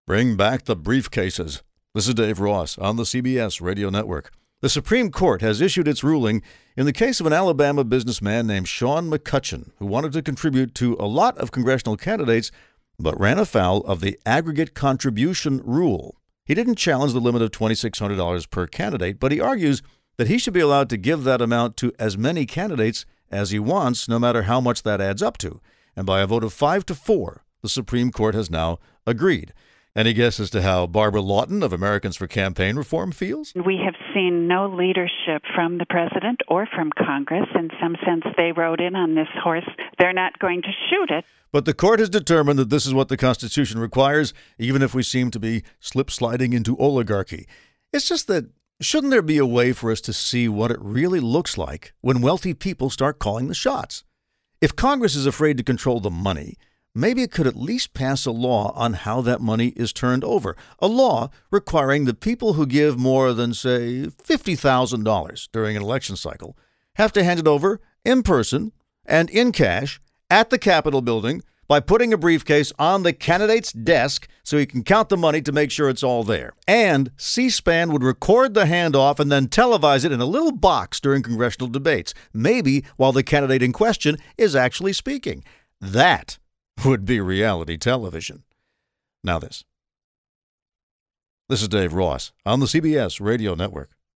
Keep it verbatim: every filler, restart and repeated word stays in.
Bring back the briefcases. This is Dave Ross on the C B S Radio Network. The Supreme Court has issued its ruling in the case of an Alabama businessman named Sean McCutcheon, who wanted to contribute to a lot of congressional candidates, but ran afoul of the aggregate contribution rule. He didn't challenge the limit of two thousand six hundred dollars per candidate, but he argues that he should be allowed to give that amount to as many candidates as he wants, no matter how much that adds up to. And by a vote of five to four, the Supreme Court has now agreed. Any guess as to how Barbara Lawton of Americans for Campaign Reform feels? We have seen no leadership from the president or from Congress. In some sense, they rode in on this horse. They're not going to shoot it. But the court has determined that this is what the Constitution requires, even if we seem to be slip-sliding into oligarchy. It's just that, shouldn't there be a way for us to see what it really looks like when wealthy people start calling the shots? If Congress is afraid to control the money, maybe it could at least pass a law on how that money is turned over. A law requiring the people who give more than, say, fifty thousand dollars during an election cycle have to hand it over in person and in cash at the Capitol building by putting a briefcase on the candidate's desk so he can count the money to make sure it's all there. And C-SPAN would record the handoff and then televise it in a little box during congressional debates, maybe while the candidate in question is actually speaking. That would be reality television. Now this. This is Dave Ross on the C B S Radio Network.